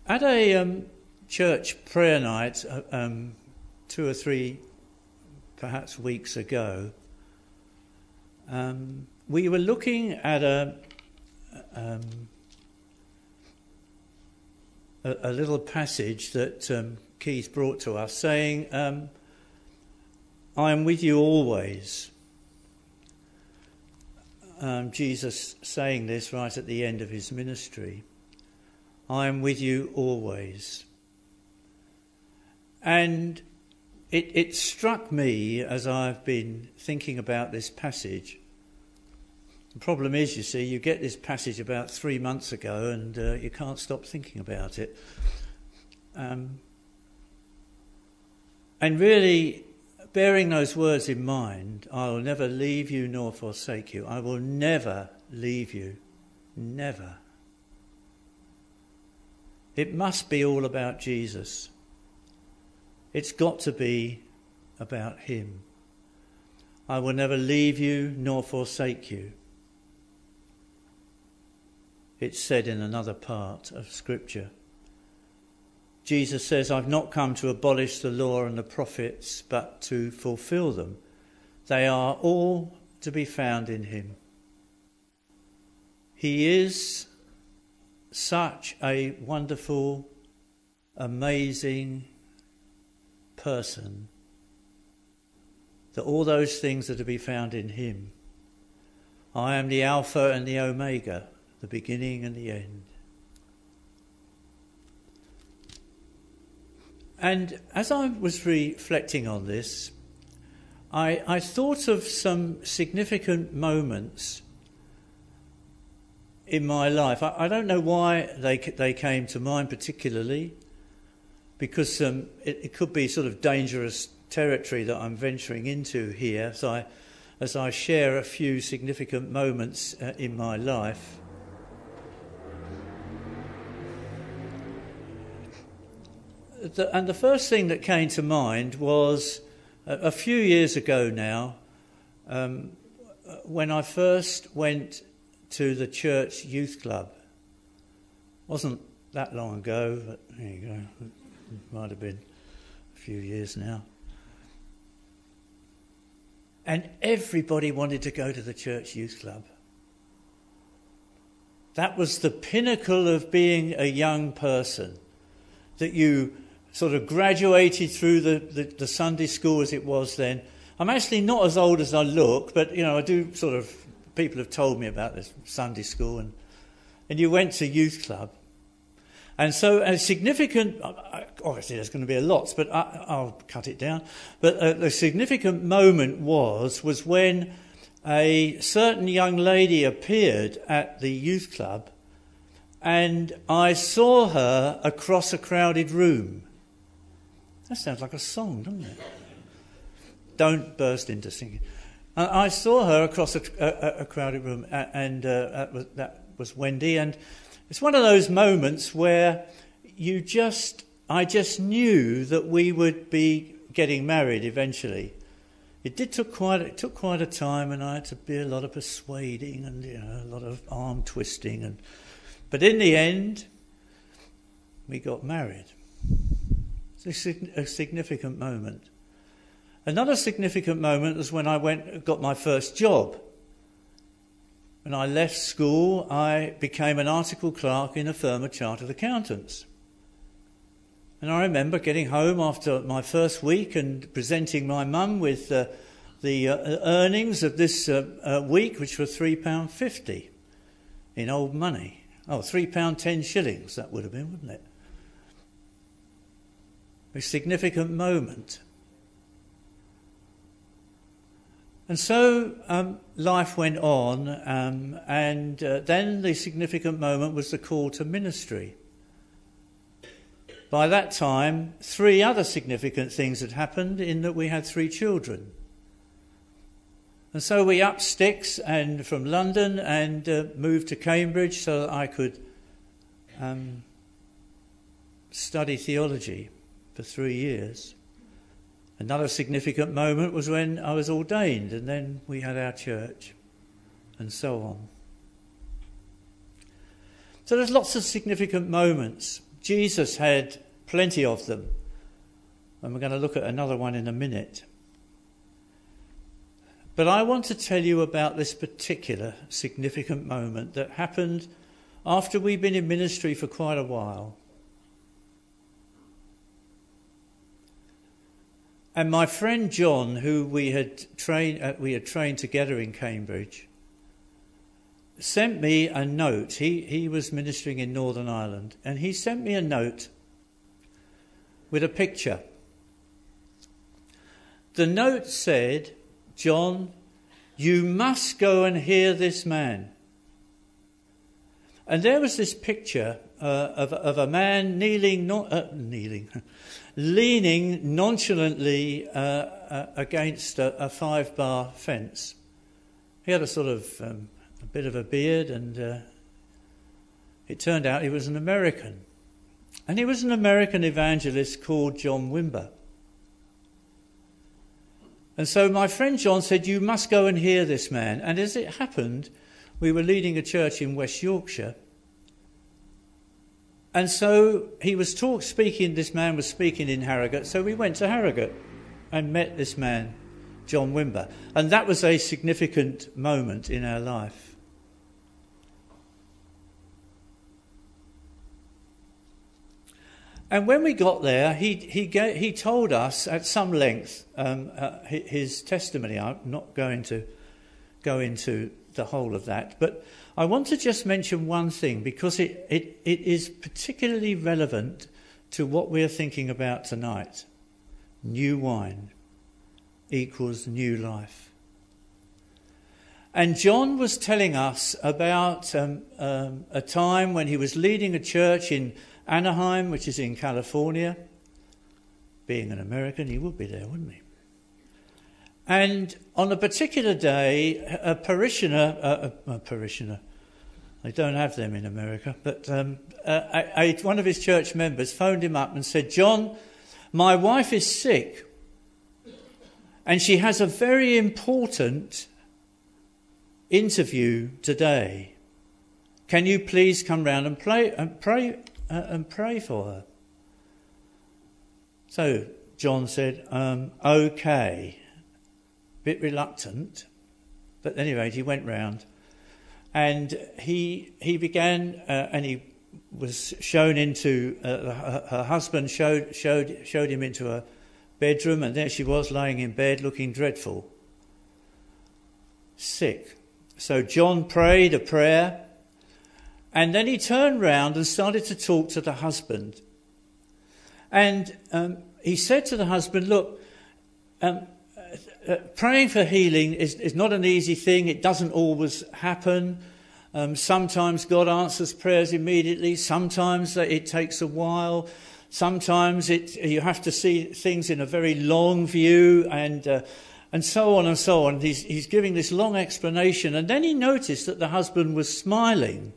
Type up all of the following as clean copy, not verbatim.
At a church prayer night 2 or 3 perhaps weeks ago, we were looking at a little passage that Keith brought to us saying, I am with you always. Jesus saying this right at the end of his ministry. I am with you always. And it struck me as I've been thinking about this passage. The problem is, you see, you get this passage about 3 months ago and you can't stop thinking about it. And really, bearing those words in mind, I will never leave you nor forsake you. I will never leave you. Never. It must be all about Jesus. It's got to be about him. I will never leave you nor forsake you. It's said in another part of Scripture. Jesus says, I've not come to abolish the law and the prophets, but to fulfill them. They are all to be found in him. He is such a wonderful, amazing person that all those things are to be found in him. I am the Alpha and the Omega, the beginning and the end. And as I was reflecting on this, I thought of some significant moments in my life. I don't know why they came to mind particularly, because it could be sort of dangerous territory that I'm venturing into here as I share a few significant moments in my life. And the first thing that came to mind was a few years ago now, when I first went to the church youth club. Wasn't that long ago, but there you go. It might have been a few years now. And everybody wanted to go to the church youth club. That was the pinnacle of being a young person, that you sort of graduated through the Sunday school as it was then. I'm actually not as old as I look, but, you know, I do sort of, people have told me about this Sunday school, and you went to youth club. And so a significant, obviously there's going to be a lot, but I'll cut it down. But the significant moment was when a certain young lady appeared at the youth club, and I saw her across a crowded room. That sounds like a song, doesn't it? Don't burst into singing. I saw her across a crowded room, and that was Wendy. And it's one of those moments where I just knew that we would be getting married eventually. It took quite a time, and I had to be a lot of persuading and a lot of arm twisting, but in the end, we got married. It's a significant moment. Another significant moment was when I got my first job. When I left school, I became an article clerk in a firm of chartered accountants. And I remember getting home after my first week and presenting my mum with the earnings of this week, which were £3.50 in old money. Oh, £3.10 shillings, that would have been, wouldn't it? A significant moment. And so life went on, and then the significant moment was the call to ministry. By that time, 3 other significant things had happened, in that we had 3 children. And so we upped sticks and from London and moved to Cambridge so that I could study theology for 3 years. Another significant moment was when I was ordained, and then we had our church, and so on. So there's lots of significant moments. Jesus had plenty of them. And we're going to look at another one in a minute. But I want to tell you about this particular significant moment that happened after we'd been in ministry for quite a while. And my friend John, who we had trained together in Cambridge, sent me a note. He was ministering in Northern Ireland, and he sent me a note with a picture. The note said, "John, you must go and hear this man." And there was this picture of a man leaning nonchalantly against a 5-bar fence. He had a sort of a bit of a beard, and it turned out he was an American. And he was an American evangelist called John Wimber. And so my friend John said, "You must go and hear this man." And as it happened, we were leading a church in West Yorkshire. And so this man was speaking in Harrogate, so we went to Harrogate and met this man, John Wimber. And that was a significant moment in our life. And when we got there, he told us at some length his testimony. I'm not going to go into the whole of that, but I want to just mention one thing, because it is particularly relevant to what we're thinking about tonight. New wine equals new life. And John was telling us about a time when he was leading a church in Anaheim, which is in California. Being an American, he would be there, wouldn't he? And on a particular day, a parishioner, they don't have them in America, but one of his church members phoned him up and said, "John, my wife is sick, and she has a very important interview today. Can you please come round and pray for her?" So John said, "Okay." Bit reluctant, but anyway, he went round, and he began, and he was shown into her husband showed him into her bedroom, and there she was lying in bed, looking dreadful, sick. So John prayed a prayer, and then he turned round and started to talk to the husband, and he said to the husband, "Look, praying for healing is not an easy thing. It doesn't always happen. Sometimes God answers prayers immediately. Sometimes it takes a while. Sometimes you have to see things in a very long view, and so on and so on." He's giving this long explanation, and then he noticed that the husband was smiling.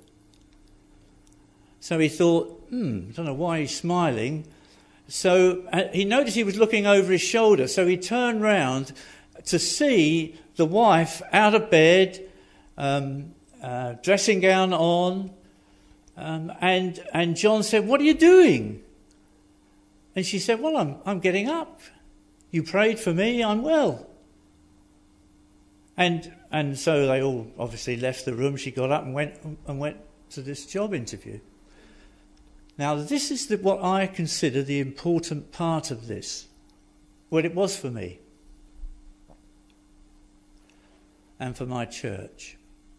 So he thought, I don't know why he's smiling. So he noticed he was looking over his shoulder, so he turned round to see the wife out of bed, dressing gown on, and John said, "What are you doing?" And she said, "Well, I'm getting up. You prayed for me, I'm well." And so they all obviously left the room. She got up and went to this job interview. Now, this is what I consider the important part of this. Well, it was for me and for my church.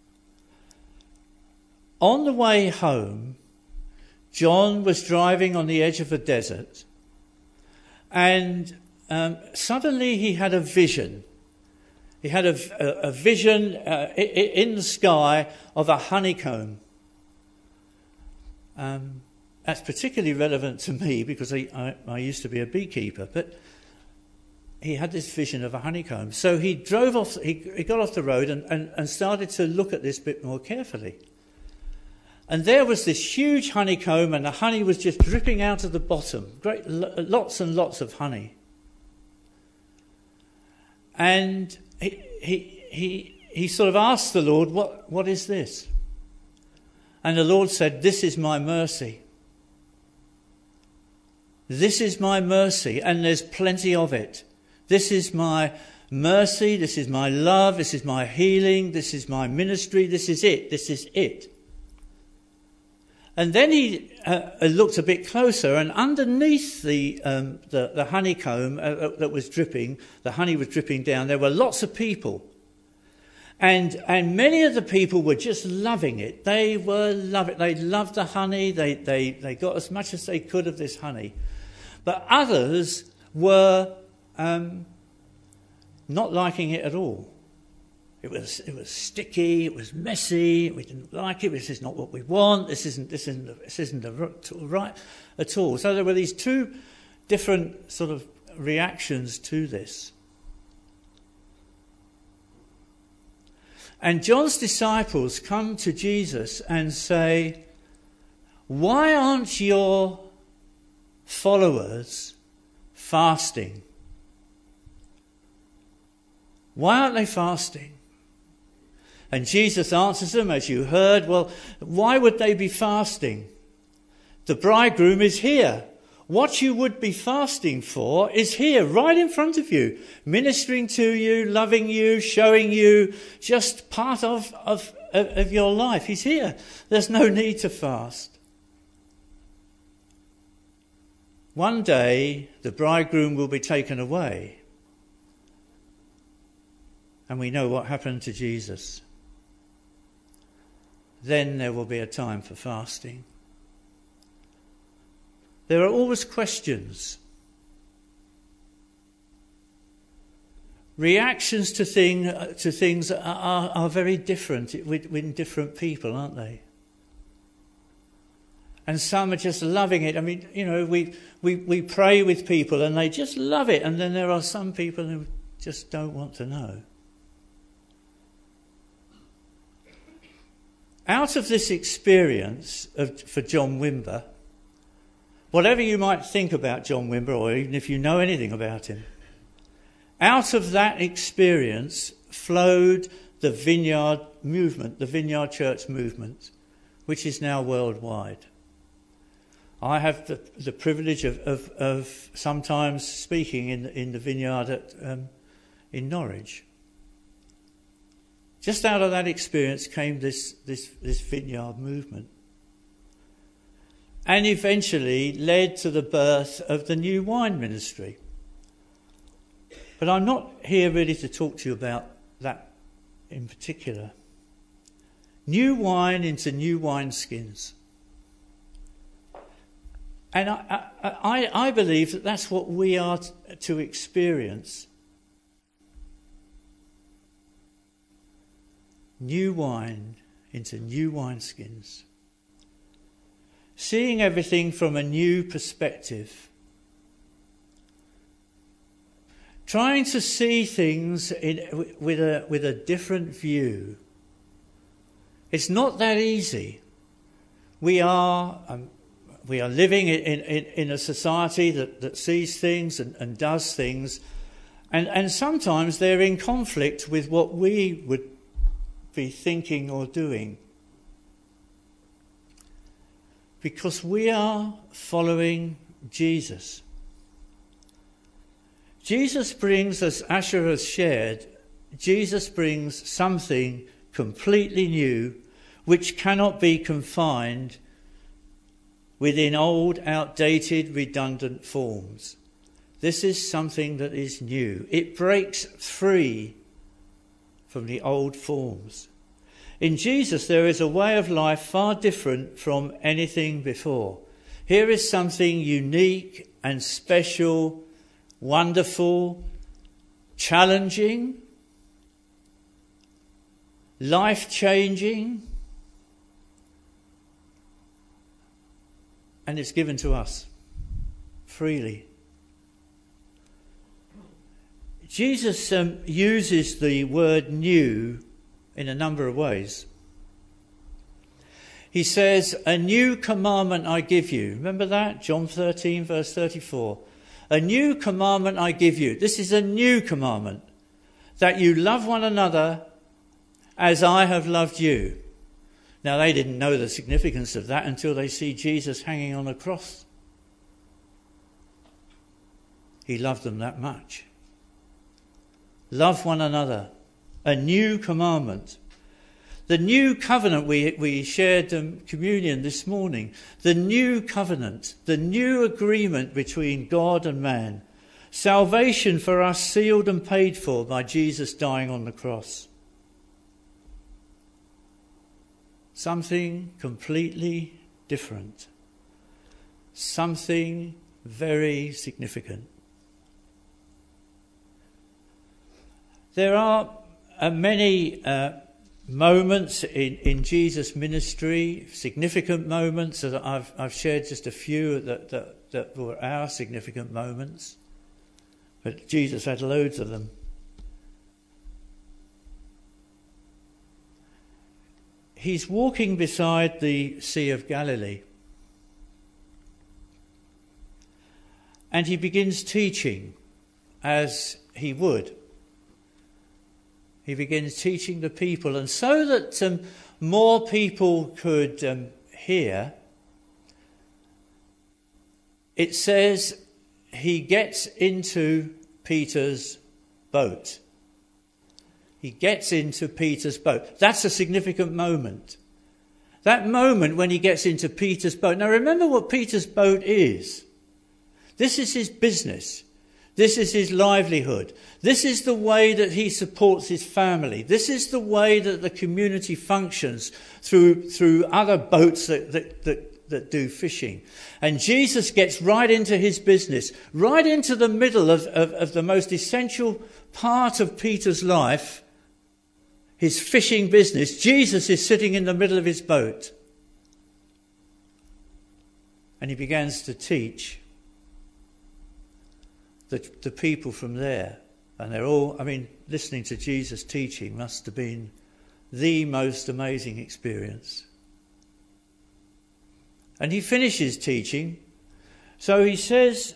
On the way home, John was driving on the edge of a desert, and suddenly he had a vision. He had a vision in the sky of a honeycomb. That's particularly relevant to me because I used to be a beekeeper, but he had this vision of a honeycomb. So he drove off, he got off the road and started to look at this bit more carefully. And there was this huge honeycomb, and the honey was just dripping out of the bottom. Lots and lots of honey. And he sort of asked the Lord, what is this? And the Lord said, "This is my mercy." This is my mercy, and there's plenty of it. This is my mercy, this is my love, this is my healing, this is my ministry, this is it, this is it. And then he looked a bit closer, and underneath the honeycomb that was dripping, the honey was dripping down, there were lots of people. And many of the people were just loving it. They were loving it. They loved the honey. They got as much as they could of this honey. But others were not liking it at all. It was sticky. It was messy. We didn't like it. This is not what we want. This isn't right at all. So there were these two different sort of reactions to this. And John's disciples come to Jesus and say, "Why aren't your followers fasting? Why aren't they fasting?" And Jesus answers them, as you heard, well, why would they be fasting? The bridegroom is here. What you would be fasting for is here, right in front of you, ministering to you, loving you, showing you just part of your life. He's here. There's no need to fast. One day, the bridegroom will be taken away. And we know what happened to Jesus. Then there will be a time for fasting. There are always questions. Reactions to things are very different with different people, aren't they? And some are just loving it. I mean, you know, we pray with people and they just love it. And then there are some people who just don't want to know. Out of this experience for John Wimber, whatever you might think about John Wimber, or even if you know anything about him, out of that experience flowed the Vineyard movement, the Vineyard Church movement, which is now worldwide. I have the privilege of sometimes speaking in the Vineyard in Norwich. Just out of that experience came this Vineyard movement. And eventually led to the birth of the New Wine Ministry. But I'm not here really to talk to you about that in particular. New wine into new wineskins. And I believe that that's what we are to experience. New wine into new wineskins. Seeing everything from a new perspective. Trying to see things with a different view. It's not that easy. We are living in a society that sees things and does things, and sometimes they're in conflict with what we would be thinking or doing. Because we are following Jesus. Jesus brings, as Asher has shared, Jesus brings something completely new which cannot be confined within old, outdated, redundant forms. This is something that is new. It breaks free from the old forms. In Jesus, there is a way of life far different from anything before. Here is something unique and special, wonderful, challenging, life-changing, and it's given to us freely. Jesus uses the word new in a number of ways. He says, "A new commandment I give you." Remember that? John 13, verse 34. "A new commandment I give you." This is a new commandment. "That you love one another as I have loved you." Now, they didn't know the significance of that until they see Jesus hanging on a cross. he loved them that much. Love one another. A new commandment. The new covenant, we shared communion this morning. The new covenant, the new agreement between God and man. Salvation for us sealed and paid for by Jesus dying on the cross. Something completely different. Something very significant. There are many moments in Jesus' ministry, significant moments. I've shared just a few that were our significant moments. But Jesus had loads of them. He's walking beside the Sea of Galilee. And he begins teaching as he would. He begins teaching the people. And so that more people could hear, it says he gets into Peter's boat. He gets into Peter's boat. That's a significant moment. That moment when he gets into Peter's boat. Now remember what Peter's boat is. This is his business. This is his livelihood. This is the way that he supports his family. This is the way that the community functions through other boats that do fishing. And Jesus gets right into his business, right into the middle of the most essential part of Peter's life, his fishing business. Jesus is sitting in the middle of his boat. And he begins to teach the people from there. And they're all, listening to Jesus teaching must have been the most amazing experience. And he finishes teaching. So he says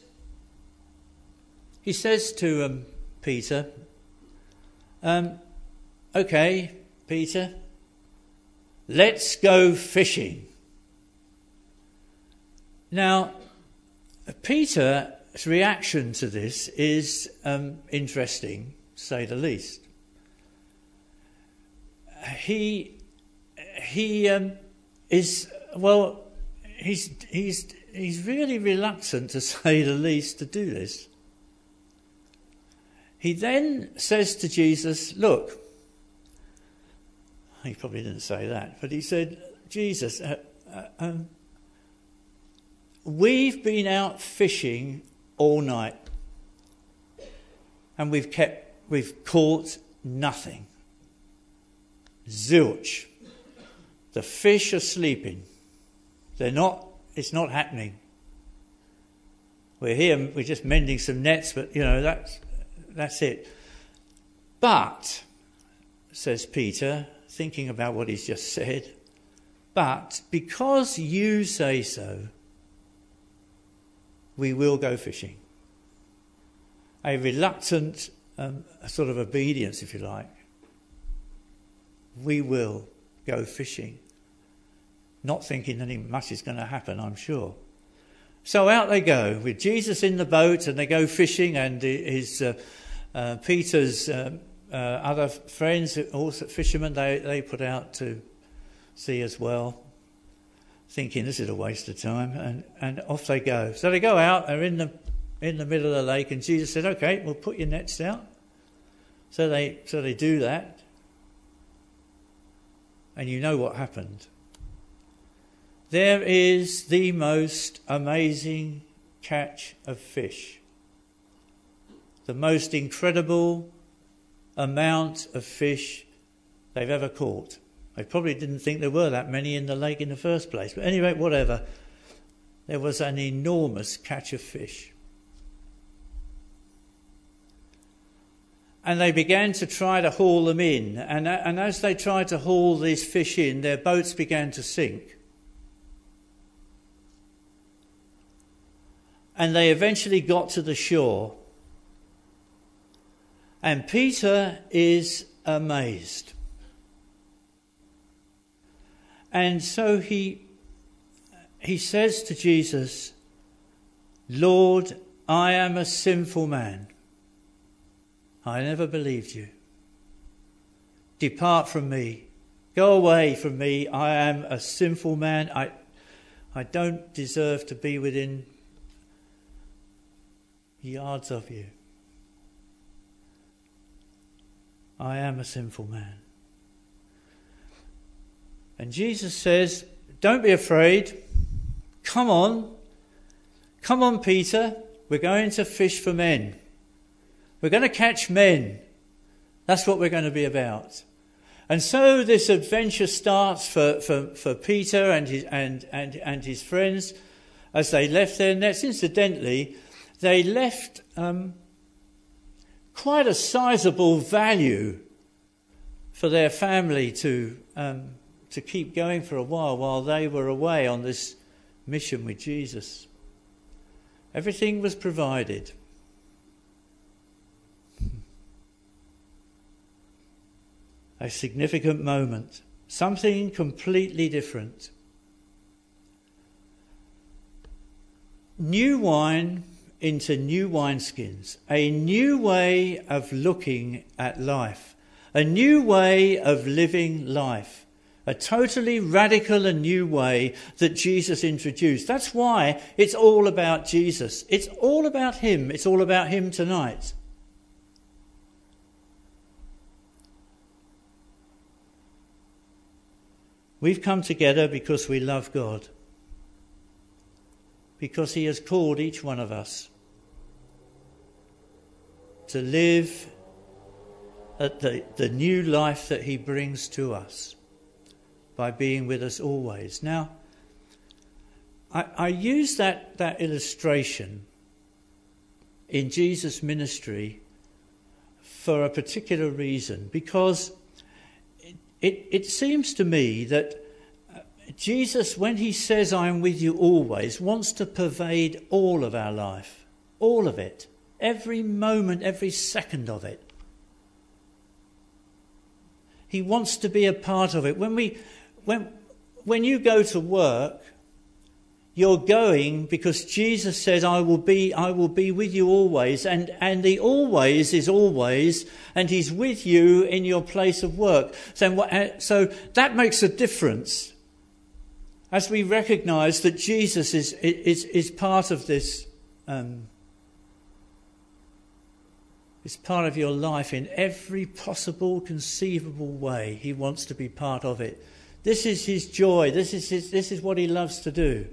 to Peter, okay, Peter, let's go fishing. Now, Peter's reaction to this is interesting, to say the least. He's really reluctant, to say the least, to do this. He then says to Jesus, look, he probably didn't say that, but he said, Jesus, we've been out fishing all night and we've caught nothing. Zilch. The fish are sleeping. It's not happening. We're here, we're just mending some nets, but that's it. But, says Peter, thinking about what he's just said, but because you say so, we will go fishing. A reluctant sort of obedience, if you like. We will go fishing. Not thinking anything much is going to happen, I'm sure. So out they go, with Jesus in the boat, and they go fishing, and his Peter's other friends, also fishermen, they put out to sea as well, thinking this is a waste of time, and off they go. So they go out, they're in the middle of the lake, and Jesus said, okay, we'll put your nets out. So they do that. And you know what happened. There is the most amazing catch of fish. The most incredible amount of fish they've ever caught. They probably didn't think there were that many in the lake in the first place. But anyway, whatever. There was an enormous catch of fish. And they began to try to haul them in. And as they tried to haul these fish in, their boats began to sink. And they eventually got to the shore. And Peter is amazed. And so he says to Jesus, Lord, I am a sinful man. I never believed you. Depart from me. Go away from me. I am a sinful man. I don't deserve to be within yards of you. I am a sinful man. And Jesus says, don't be afraid. Come on. Come on, Peter. We're going to fish for men. We're going to catch men. That's what we're going to be about. And so this adventure starts for Peter and his friends as they left their nets. Incidentally, they left quite a sizable value for their family to keep going for a while they were away on this mission with Jesus. Everything was provided. A significant moment. Something completely different. New wine into new wineskins. A new way of looking at life. A new way of living life. A totally radical and new way that Jesus introduced. That's why it's all about Jesus. It's all about him. It's all about him tonight. We've come together because we love God. Because he has called each one of us to live at the new life that he brings to us by being with us always. Now, I use that illustration in Jesus' ministry for a particular reason, because it seems to me that Jesus, when he says, I am with you always, wants to pervade all of our life. All of it. Every moment, every second of it. He wants to be a part of it. When you go to work, you're going because Jesus says, I will be with you always, and the always is always, and he's with you in your place of work. So that makes a difference as we recognise that Jesus is part of this. Is part of your life in every possible, conceivable way. He wants to be part of it. This is his joy. This is what he loves to do.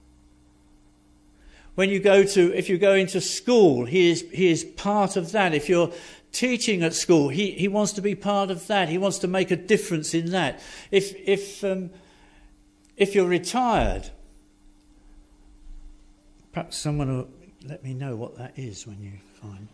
If you go into school, he is part of that. If you're teaching at school, he wants to be part of that. He wants to make a difference in that. If you're retired, perhaps someone will let me know what that is when you find.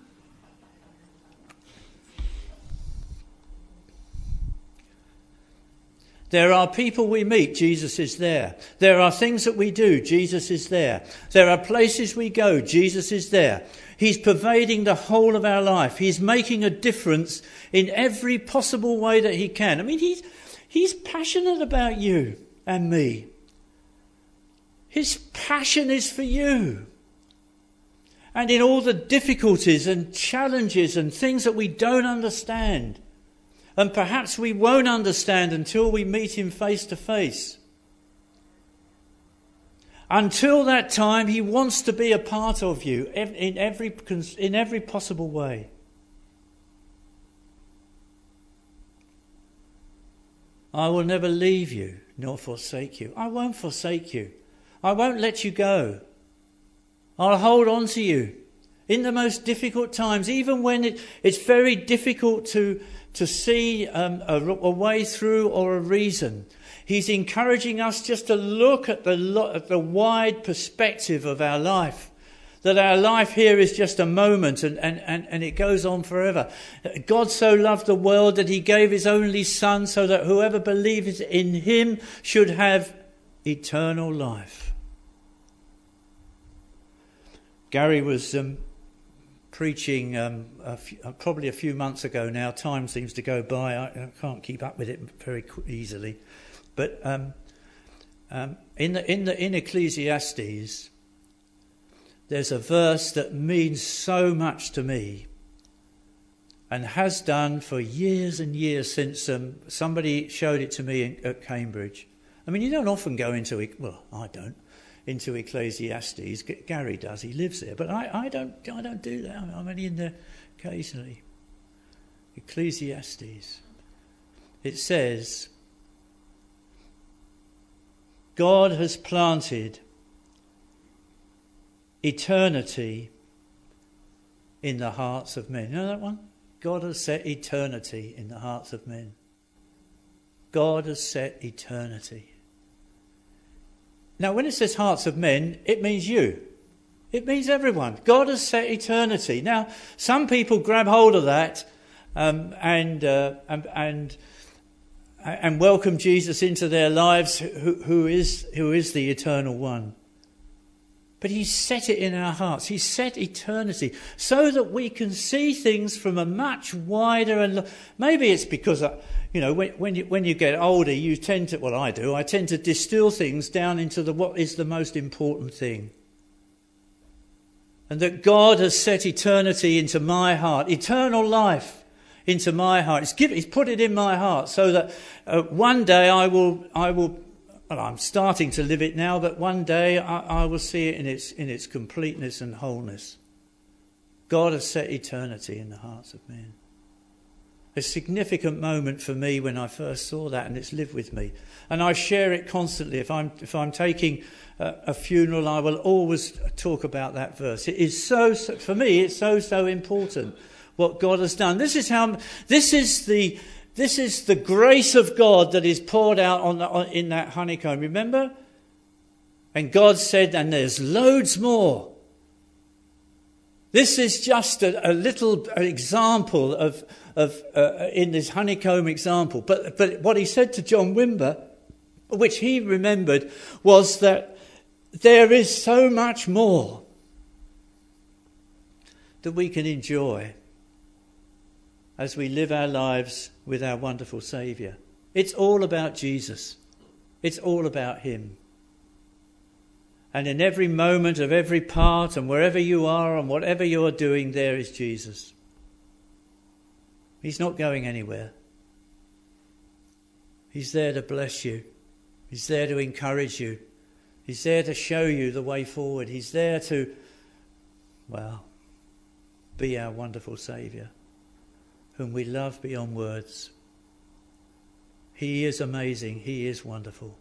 There are people we meet, Jesus is there. There are things that we do, Jesus is there. There are places we go, Jesus is there. He's pervading the whole of our life. He's making a difference in every possible way that he can. I mean, he's passionate about you and me. His passion is for you. And in all the difficulties and challenges and things that we don't understand, and perhaps we won't understand until we meet him face to face. Until that time, he wants to be a part of you in every possible way. I will never leave you nor forsake you. I won't forsake you. I won't let you go. I'll hold on to you in the most difficult times, even when it's very difficult to see a way through or a reason. He's encouraging us just to look at the wide perspective of our life. That our life here is just a moment and it goes on forever. God so loved the world that he gave his only Son so that whoever believes in him should have eternal life. Gary was preaching probably a few months ago now. Time seems to go by. I can't keep up with it very easily. But in Ecclesiastes, there's a verse that means so much to me and has done for years and years since somebody showed it to me at Cambridge. I mean, you don't often go into, well, I don't, into Ecclesiastes. Gary does, he lives there. But I don't do that. I'm only in there occasionally. Ecclesiastes. It says, God has planted eternity in the hearts of men. You know that one? God has set eternity in the hearts of men. God has set eternity. Now, when it says hearts of men, it means you. It means everyone. God has set eternity. Now, some people grab hold of that and welcome Jesus into their lives, who is the eternal one. But He set it in our hearts. He set eternity so that we can see things from a much wider and maybe it's because when you get older, you tend to, well, I do. I tend to distill things down into what is the most important thing, and that God has set eternity into my heart, eternal life into my heart. He's put it in my heart so that one day I will. Well, I'm starting to live it now, but one day I will see it in its completeness and wholeness. God has set eternity in the hearts of men. A significant moment for me when I first saw that, and it's lived with me. And I share it constantly. If I'm taking a funeral, I will always talk about that verse. It is for me, it's so important what God has done. This is the grace of God that is poured out in that honeycomb. Remember? And God said, and there's loads more. This is just a little example of in this honeycomb example. But what he said to John Wimber, which he remembered, was that there is so much more that we can enjoy as we live our lives with our wonderful Saviour. It's all about Jesus. It's all about Him. And in every moment of every part and wherever you are and whatever you are doing, there is Jesus. He's not going anywhere. He's there to bless you. He's there to encourage you. He's there to show you the way forward. He's there to, be our wonderful Saviour, whom we love beyond words. He is amazing. He is wonderful.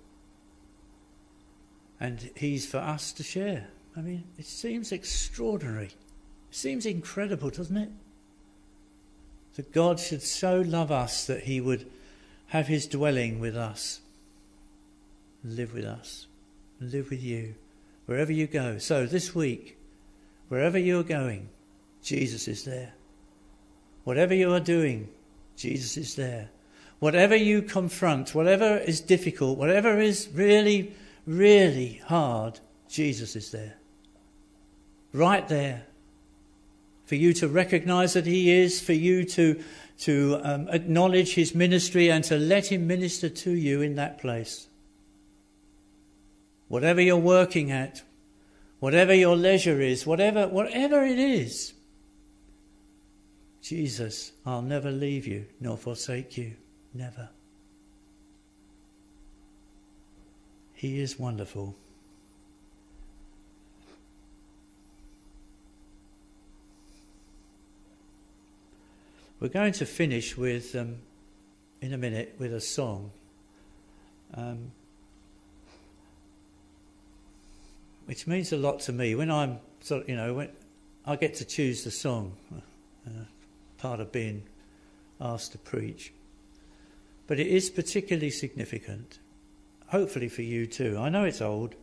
And He's for us to share. I mean, it seems extraordinary. It seems incredible, doesn't it? That God should so love us that He would have His dwelling with us, live with us, and live with you, wherever you go. So this week, wherever you're going, Jesus is there. Whatever you are doing, Jesus is there. Whatever you confront, whatever is difficult, whatever is really, really hard, Jesus is there. Right there. For you to recognise that He is, for you to acknowledge His ministry and to let Him minister to you in that place. Whatever you're working at, whatever your leisure is, whatever it is, Jesus, I'll never leave you nor forsake you. Never. He is wonderful. We're going to finish with, in a minute, with a song. Which means a lot to me. When I'm when I get to choose the song, part of being asked to preach. But it is particularly significant, hopefully for you too. I know it's old,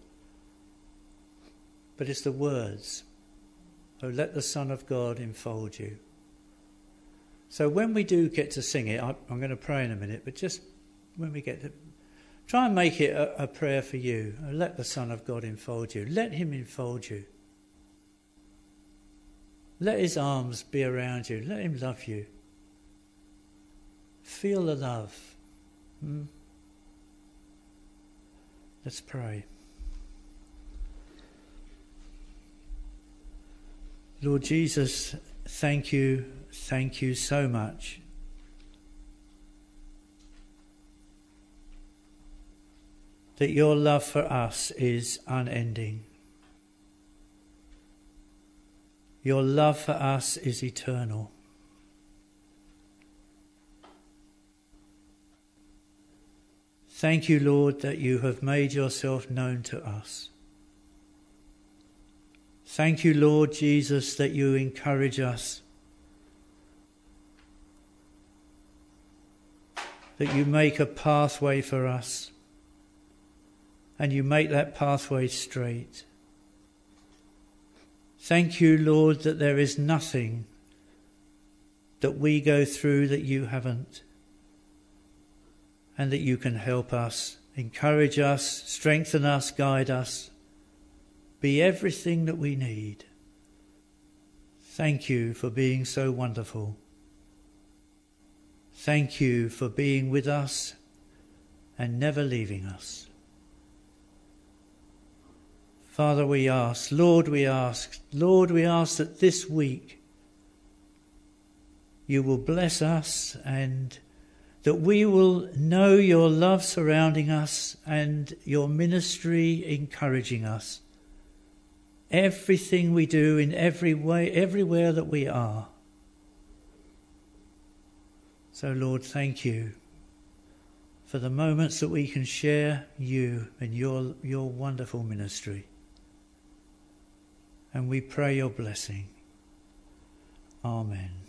but it's the words, "Oh, let the Son of God enfold you." So when we do get to sing it, I'm going to pray in a minute, but just when we get to, try and make it a prayer for you. Oh, let the Son of God enfold you. Let Him enfold you. Let His arms be around you. Let Him love you. Feel the love. Let's pray. Lord Jesus, thank you so much. That your love for us is unending. Your love for us is eternal. Thank you, Lord, that you have made yourself known to us. Thank you, Lord Jesus, that you encourage us, that you make a pathway for us, and you make that pathway straight. Thank you, Lord, that there is nothing that we go through that you haven't, and that you can help us, encourage us, strengthen us, guide us, be everything that we need. Thank you for being so wonderful. Thank you for being with us and never leaving us. Father, we ask that this week you will bless us and that we will know your love surrounding us and your ministry encouraging us. Everything we do in every way, everywhere that we are. So Lord, thank you for the moments that we can share you and your wonderful ministry. And we pray your blessing. Amen.